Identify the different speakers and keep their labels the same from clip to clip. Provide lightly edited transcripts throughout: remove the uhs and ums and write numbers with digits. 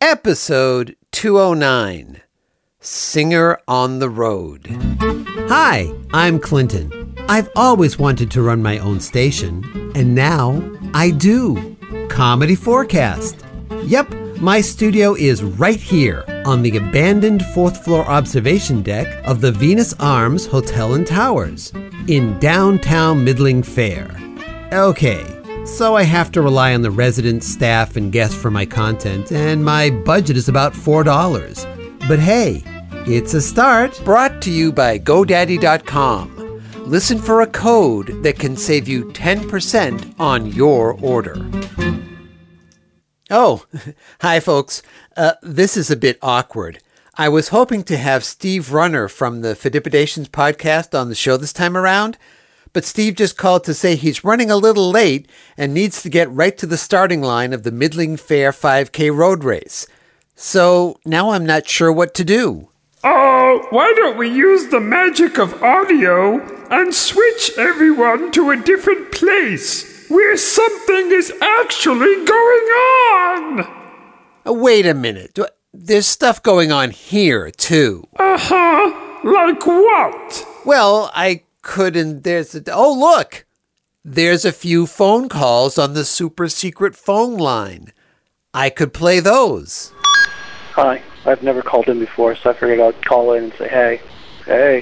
Speaker 1: Episode 209, Singer on the Road. Hi, I'm Clinton. I've always wanted to run my own station, and now I do. Comedy Forecast. Yep, my studio is right here on the abandoned fourth floor observation deck of the Venus Arms Hotel and Towers in downtown Middling Fair. Okay, so I have to rely on the residents, staff, and guests for my content, and my budget is about $4. But hey, it's a start. Brought to you by GoDaddy.com. Listen for a code that can save you 10% on your order. Oh, hi folks. This is a bit awkward. I was hoping to have Steve Runner from the Fidipidations podcast on the show this time around, but Steve just called to say he's running a little late and needs to get right to the starting line of the Middling Fair 5K road race. So now I'm not sure what to do.
Speaker 2: Why don't we use the magic of audio and switch everyone to a different place where something is actually going on?
Speaker 1: Wait a minute. There's stuff going on here, too.
Speaker 2: Like what?
Speaker 1: Well, I couldn't. Oh, look! There's a few phone calls on the super secret phone line. I could play those.
Speaker 3: Hi, I've never called in before, so I figured I'd call in and say, hey. Hey.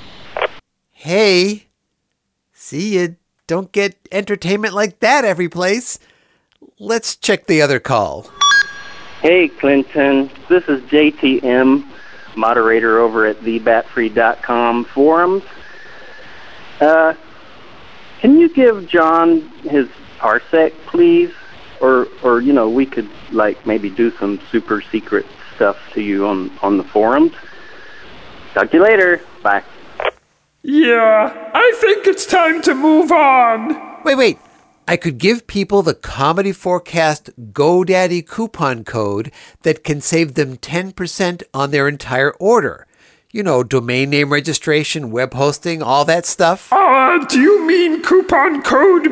Speaker 1: Hey. See, you don't get entertainment like that every place. Let's check the other call.
Speaker 3: Hey, Clinton. This is JTM, moderator over at thebatfree.com forums. Can you give John his parsec, please? Or we could, maybe do some super secret stuff to you on the forums. Talk to you later. Bye.
Speaker 2: Yeah, I think it's time to move on.
Speaker 1: Wait. I could give people the Comedy Forecast GoDaddy coupon code that can save them 10% on their entire order. Domain name registration, web hosting, all that stuff.
Speaker 2: Do you mean coupon code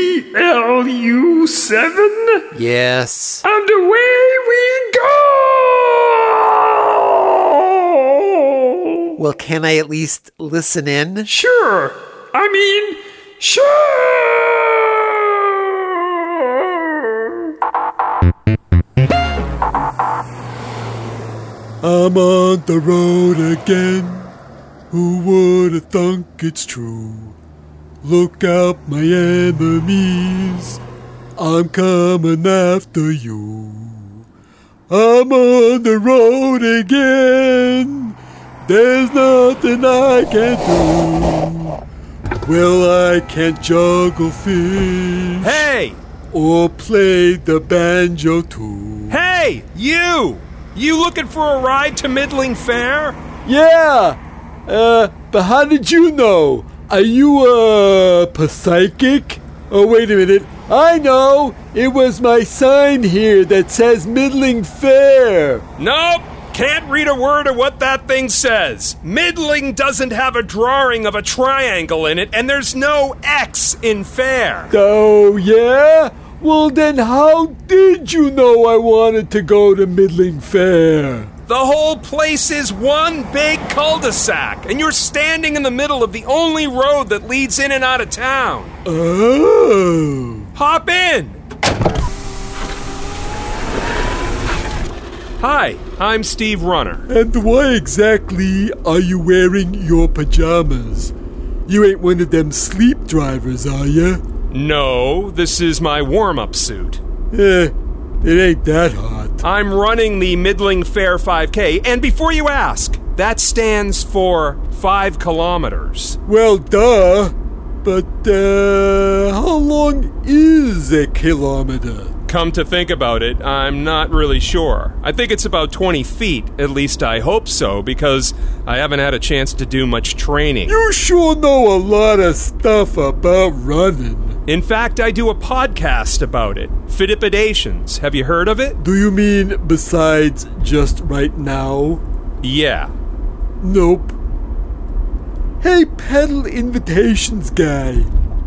Speaker 2: BLU7?
Speaker 1: Yes.
Speaker 2: And away we go!
Speaker 1: Well, can I at least listen in?
Speaker 2: Sure. Sure!
Speaker 4: I'm on the road again. Who would have thunk it's true? Look out, my enemies. I'm coming after you. I'm on the road again. There's nothing I can do. Well, I can't juggle fish.
Speaker 5: Hey!
Speaker 4: Or play the banjo too.
Speaker 5: Hey, you! You looking for a ride to Middling Fair?
Speaker 4: Yeah! But how did you know? Are you a psychic? Oh, wait a minute. I know! It was my sign here that says Middling Fair.
Speaker 5: Nope! Can't read a word of what that thing says. Middling doesn't have a drawing of a triangle in it, and there's no X in fair.
Speaker 4: Oh, yeah? Well, then how did you know I wanted to go to Middling Fair?
Speaker 5: The whole place is one big cul-de-sac, and you're standing in the middle of the only road that leads in and out of town.
Speaker 4: Oh.
Speaker 5: Hop in. Hi, I'm Steve Runner.
Speaker 4: And why exactly are you wearing your pajamas? You ain't one of them sleep drivers, are you?
Speaker 5: No, this is my warm-up suit.
Speaker 4: It ain't that hot.
Speaker 5: I'm running the Middling Fair 5K, and before you ask, that stands for 5 kilometers.
Speaker 4: Well, duh. But, how long is a kilometer?
Speaker 5: Come to think about it, I'm not really sure. I think it's about 20 feet, at least I hope so, because I haven't had a chance to do much training.
Speaker 4: You sure know a lot of stuff about running.
Speaker 5: In fact, I do a podcast about it, Fidipidations. Have you heard of it?
Speaker 4: Do you mean besides just right now?
Speaker 5: Yeah.
Speaker 4: Nope. Hey, Pedal Invitations guy.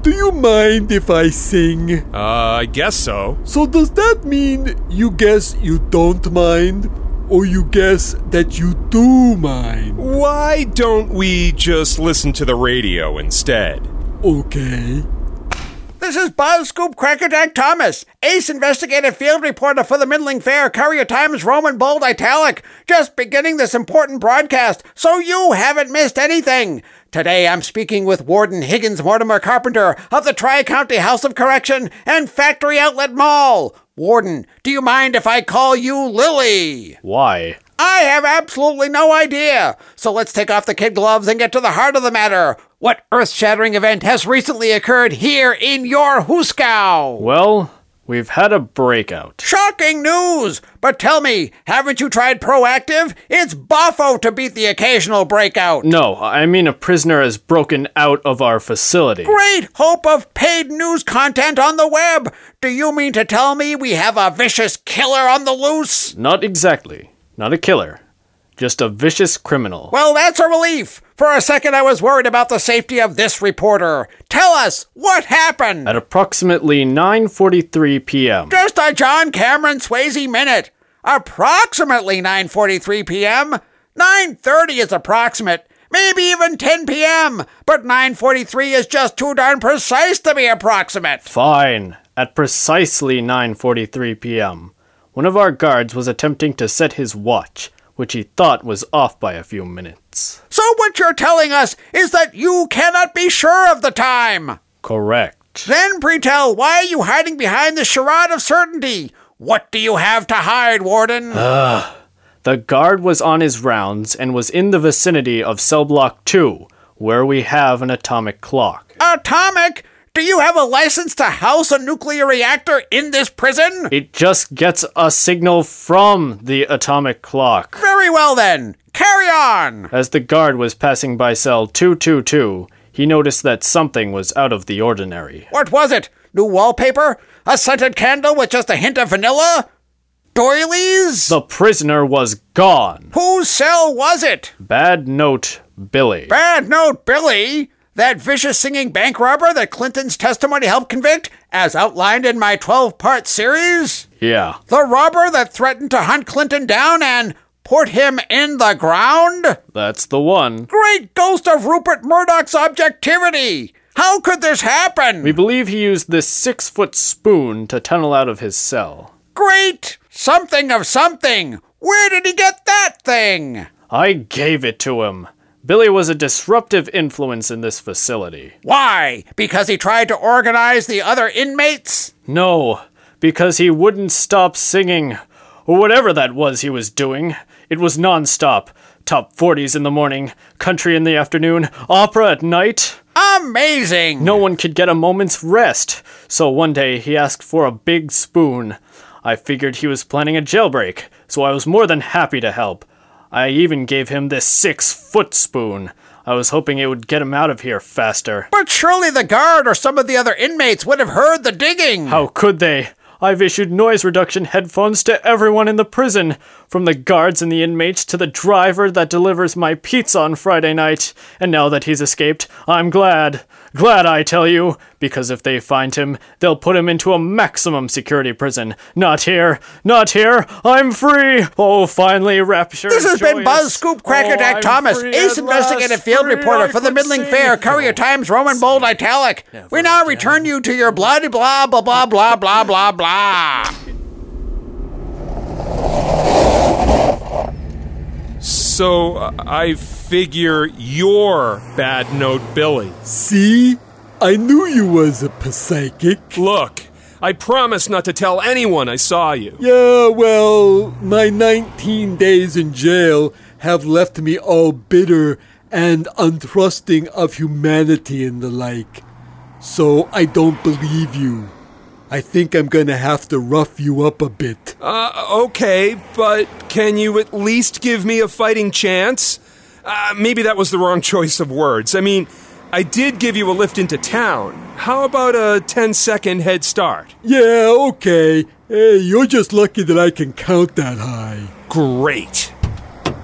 Speaker 4: do you mind if I sing?
Speaker 5: I guess so.
Speaker 4: So does that mean you guess you don't mind? Or you guess that you do mind?
Speaker 5: Why don't we just listen to the radio instead?
Speaker 4: Okay.
Speaker 6: This is Buzz Scoop Crackerjack Thomas, ace investigative field reporter for the Middling Fair, Courier Times, Roman Bold Italic. Just beginning this important broadcast, so you haven't missed anything. Today I'm speaking with Warden Higgins Mortimer Carpenter of the Tri-County House of Correction and Factory Outlet Mall. Warden, do you mind if I call you Lily?
Speaker 7: Why?
Speaker 6: I have absolutely no idea. So let's take off the kid gloves and get to the heart of the matter. What earth-shattering event has recently occurred here in your Hooskow?
Speaker 7: Well, we've had a breakout.
Speaker 6: Shocking news! But tell me, haven't you tried Proactive? It's boffo to beat the occasional breakout.
Speaker 7: No, I mean a prisoner has broken out of our facility.
Speaker 6: Great hope of paid news content on the web. Do you mean to tell me we have a vicious killer on the loose?
Speaker 7: Not exactly. Not a killer. Just a vicious criminal.
Speaker 6: Well, that's a relief. For a second I was worried about the safety of this reporter. Tell us, what happened?
Speaker 7: At approximately 9:43 p.m.
Speaker 6: Just a John Cameron Swayze minute. Approximately 9:43 p.m. 9:30 is approximate. Maybe even 10 p.m. But 9:43 is just too darn precise to be approximate.
Speaker 7: Fine. At precisely 9:43 p.m., one of our guards was attempting to set his watch, which he thought was off by a few minutes.
Speaker 6: So what you're telling us is that you cannot be sure of the time.
Speaker 7: Correct.
Speaker 6: Then, Pretel, why are you hiding behind the charade of certainty? What do you have to hide, Warden?
Speaker 7: The guard was on his rounds and was in the vicinity of cell block 2, where we have an atomic clock.
Speaker 6: Atomic? Do you have a license to house a nuclear reactor in this prison?
Speaker 7: It just gets a signal from the atomic clock.
Speaker 6: Very well then. Carry on.
Speaker 7: As the guard was passing by cell 222, he noticed that something was out of the ordinary.
Speaker 6: What was it? New wallpaper? A scented candle with just a hint of vanilla? Doilies?
Speaker 7: The prisoner was gone.
Speaker 6: Whose cell was it?
Speaker 7: Bad Note Billy.
Speaker 6: Bad Note Billy? That vicious singing bank robber that Clinton's testimony helped convict, as outlined in my 12-part series?
Speaker 7: Yeah.
Speaker 6: The robber that threatened to hunt Clinton down and put him in the ground?
Speaker 7: That's the one.
Speaker 6: Great ghost of Rupert Murdoch's objectivity! How could this happen?
Speaker 7: We believe he used this 6-foot spoon to tunnel out of his cell.
Speaker 6: Great! Something of something! Where did he get that thing?
Speaker 7: I gave it to him. Billy was a disruptive influence in this facility.
Speaker 6: Why? Because he tried to organize the other inmates?
Speaker 7: No, because he wouldn't stop singing. Or whatever that was he was doing. It was non-stop. Top 40s in the morning, country in the afternoon, opera at night.
Speaker 6: Amazing!
Speaker 7: No one could get a moment's rest. So one day he asked for a big spoon. I figured he was planning a jailbreak, so I was more than happy to help. I even gave him this 6-foot spoon. I was hoping it would get him out of here faster.
Speaker 6: But surely the guard or some of the other inmates would have heard the digging.
Speaker 7: How could they? I've issued noise reduction headphones to everyone in the prison, from the guards and the inmates to the driver that delivers my pizza on Friday night. And now that he's escaped, I'm glad. Glad, I tell you, because if they find him, they'll put him into a maximum security prison. Not here, not here, I'm free! Oh, finally, rapture.
Speaker 6: This has been
Speaker 7: joyous.
Speaker 6: Buzz Scoop Crackerjack Thomas, ace investigative field reporter for the Middling Fair, Courier Times, Roman Bold Italic. We now return you to your blah blah blah blah blah blah blah blah.
Speaker 5: So, I figure you're Bad Note Billy.
Speaker 4: See? I knew you was a psychic.
Speaker 5: Look, I promise not to tell anyone I saw you.
Speaker 4: Yeah, well, my 19 days in jail have left me all bitter and untrusting of humanity and the like. So I don't believe you. I think I'm gonna have to rough you up a bit.
Speaker 5: Okay, but can you at least give me a fighting chance? Maybe that was the wrong choice of words. I mean, I did give you a lift into town. How about a 10-second head start?
Speaker 4: Yeah, okay. Hey, you're just lucky that I can count that high.
Speaker 5: Great.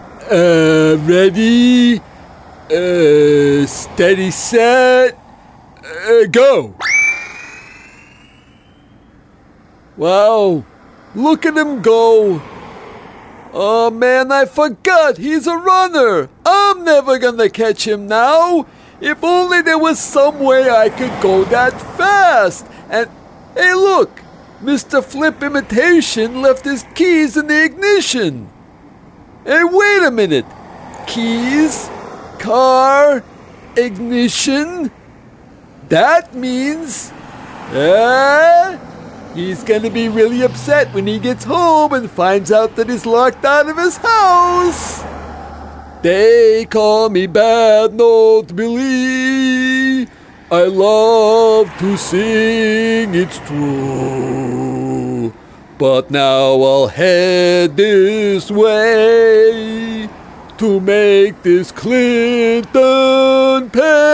Speaker 4: Ready? Steady set. Go. Wow, look at him go. Oh man, I forgot, he's a runner. I'm never gonna catch him now. If only there was some way I could go that fast. And, hey look, Mr. Flip Imitation left his keys in the ignition. Hey, wait a minute. Keys, car, ignition. That means, he's gonna be really upset when he gets home and finds out that he's locked out of his house. They call me Bad Note Billy. I love to sing, it's true. But now I'll head this way to make this Clinton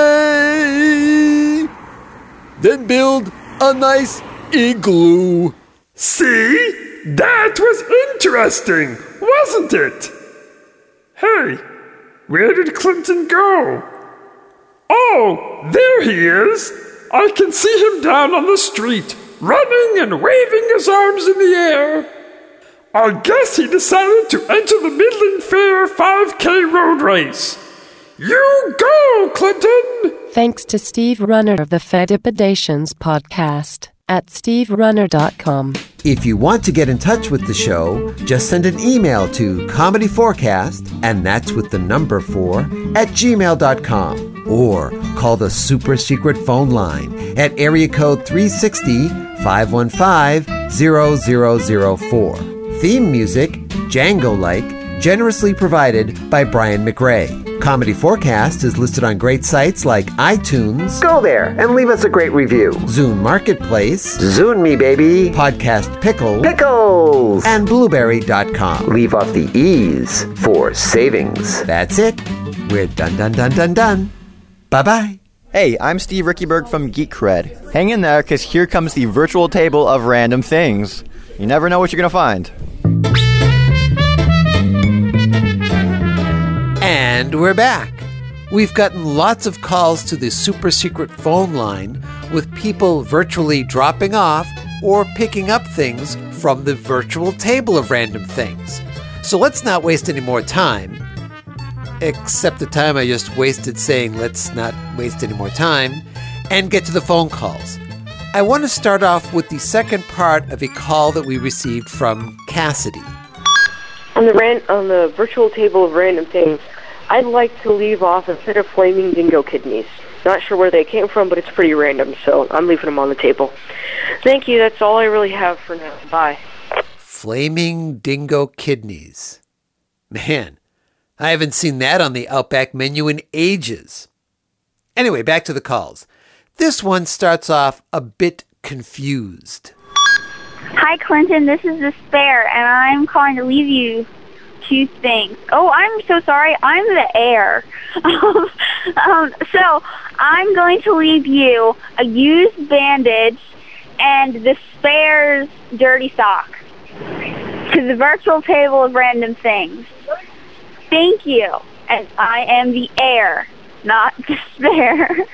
Speaker 4: pay. Then build a nice igloo.
Speaker 2: See? That was interesting, wasn't it? Hey, where did Clinton go? Oh, there he is. I can see him down on the street, running and waving his arms in the air. I guess he decided to enter the Midland Fair 5K road race. You go, Clinton!
Speaker 8: Thanks to Steve Runner of the Fedipidations podcast at steverunner.com.
Speaker 1: If you want to get in touch with the show, just send an email to comedyforecast, and that's with the number 4, at gmail.com. Or call the super secret phone line at area code 360-515-0004. Theme music, Django-like, generously provided by Brian McRae. Comedy Forecast is listed on great sites like iTunes. Go there and leave us a great review. Zune Marketplace. Zune me, baby. Podcast Pickle. Pickles. And Blueberry.com. Leave off the E's for savings. That's it. We're done. Bye-bye.
Speaker 9: Hey, I'm Steve Rickyberg from Geek Cred. Hang in there, because here comes the virtual table of random things. You never know what you're going to find.
Speaker 1: And we're back. We've gotten lots of calls to the super secret phone line with people virtually dropping off or picking up things from the virtual table of random things. So let's not waste any more time. Except the time I just wasted saying let's not waste any more time, and get to the phone calls. I want to start off with the second part of a call that we received from Cassidy.
Speaker 10: On the virtual table of random things, I'd like to leave off a set of flaming dingo kidneys. Not sure where they came from, but it's pretty random, so I'm leaving them on the table. Thank you, that's all I really have for now. Bye.
Speaker 1: Flaming dingo kidneys. Man, I haven't seen that on the Outback menu in ages. Anyway, back to the calls. This one starts off a bit confused.
Speaker 11: Hi, Clinton. This is Despair, and I'm calling to leave you 2 things. Oh, I'm so sorry. I'm the heir. So I'm going to leave you a used bandage and Despair's dirty sock to the virtual table of random things. Thank you. And I am the heir, not Despair.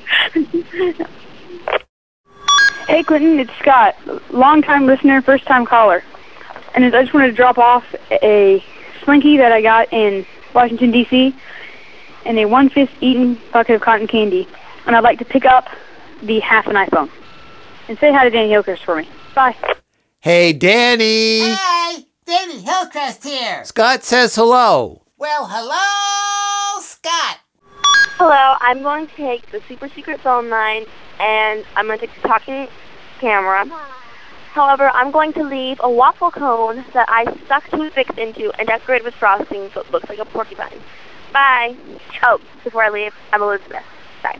Speaker 12: Hey, Clinton, it's Scott, long-time listener, first-time caller. And I just wanted to drop off a Slinky that I got in Washington, D.C., and a 1/5 eaten bucket of cotton candy. And I'd like to pick up the half an iPhone. And say hi to Danny Hillcrest for me. Bye.
Speaker 1: Hey, Danny!
Speaker 13: Hey, Danny Hillcrest here.
Speaker 1: Scott says hello.
Speaker 13: Well, hello, Scott.
Speaker 14: Hello, I'm going to take the super secret phone line, and I'm going to take the talking camera. However, I'm going to leave a waffle cone that I stuck toothpicks into and decorated with frosting so it looks like a porcupine. Bye. Oh, before I leave, I'm Elizabeth. Bye.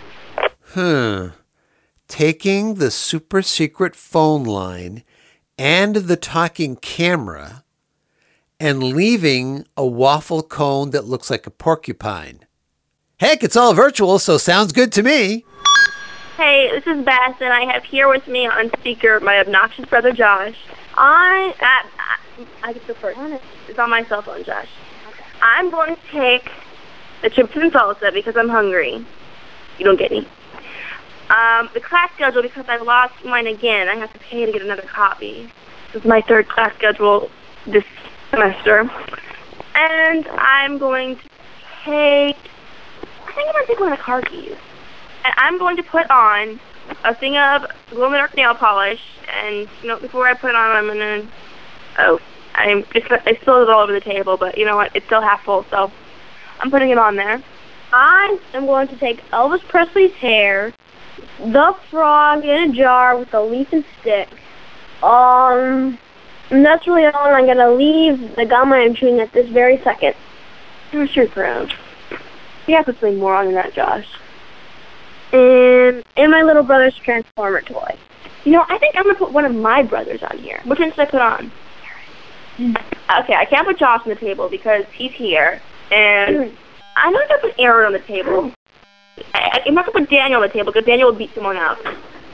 Speaker 1: Taking the super secret phone line and the talking camera and leaving a waffle cone that looks like a porcupine. Heck, it's all virtual, so sounds good to me.
Speaker 14: Hey, this is Beth, and I have here with me on speaker my obnoxious brother Josh. I can go first. It's on my cell phone, Josh. Okay. I'm going to take the chips and salsa because I'm hungry. You don't get any. the class schedule because I lost mine again. I have to pay to get another copy. This is my third class schedule this semester. And I'm going to take... I think I'm going to take one of the car keys. And I'm going to put on a thing of glow-in-the-dark nail polish. And, before I put it on, I'm going to... Oh, I spilled it all over the table, but you know what? It's still half full, so I'm putting it on there.
Speaker 15: I am going to take Elvis Presley's hair, the frog in a jar with a leaf and stick. And that's really all. I'm going to leave the gum I am chewing at this very second.
Speaker 14: I'm sure proud. You have to put more on than that, Josh. And my little brother's Transformer toy. I think I'm going to put one of my brothers on here. Which one should I put on? Okay, I can't put Josh on the table because he's here. And I'm not going to put Aaron on the table. I'm not going to put Daniel on the table because Daniel will beat someone up.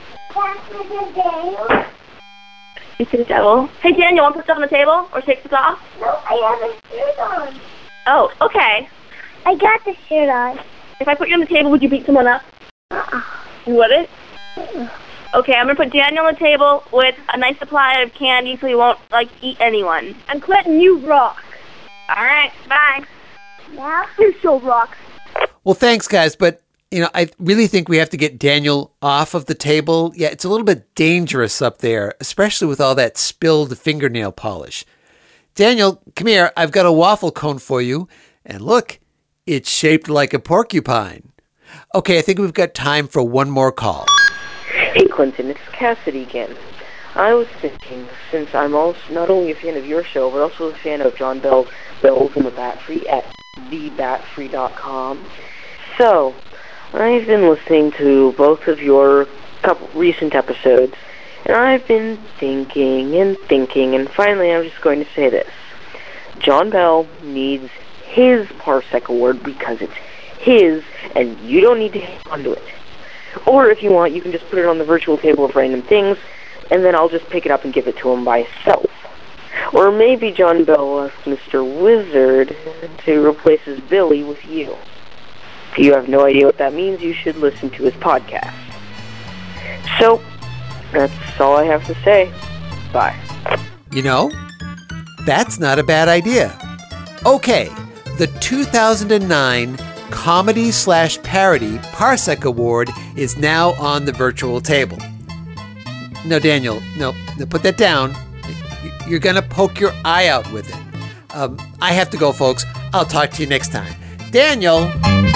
Speaker 14: You see the devil? Hey, Daniel, want to put stuff on the table or take this off?
Speaker 15: No, I have a shirt on.
Speaker 14: Oh, okay.
Speaker 15: I got the shirt on.
Speaker 14: If I put you on the table, would you beat someone up? You wouldn't? Okay, I'm going to put Daniel on the table with a nice supply of candy so he won't, eat anyone.
Speaker 15: And Clinton, you rock.
Speaker 14: All right, bye.
Speaker 15: Now you so rock.
Speaker 1: Well, thanks, guys, but, I really think we have to get Daniel off of the table. Yeah, it's a little bit dangerous up there, especially with all that spilled fingernail polish. Daniel, come here. I've got a waffle cone for you. And look, it's shaped like a porcupine. Okay, I think we've got time for one more call.
Speaker 16: Hey, Clinton, it's Cassidy again. I was thinking, since I'm also not only a fan of your show, but also a fan of John Bells and the Bat Free at thebatfree.com. So, I've been listening to both of your couple recent episodes, and I've been thinking, and finally I'm just going to say this. John Bell needs his Parsec Award because it's his, and you don't need to hang on to it. Or if you want, you can just put it on the virtual table of random things, and then I'll just pick it up and give it to him by itself. Or maybe John Bell asks Mr. Wizard to replace his Billy with you. If you have no idea what that means, you should listen to his podcast. So, that's all I have to say. Bye.
Speaker 1: That's not a bad idea. Okay, the 2009 Comedy/Parody Parsec Award is now on the virtual table. No, Daniel, no, put that down. You're going to poke your eye out with it. I have to go, folks. I'll talk to you next time. Daniel!